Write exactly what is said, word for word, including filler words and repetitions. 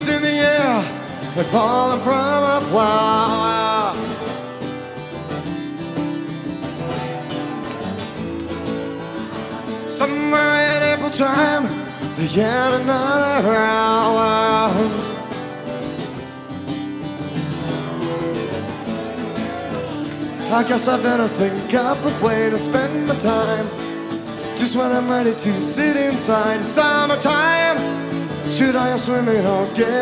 in the air and falling from a flower. Somewhere in April time, yet another hour. I guess I better think up a way to spend my time, just when I'm ready to sit inside. Summertime, should I go swimming or get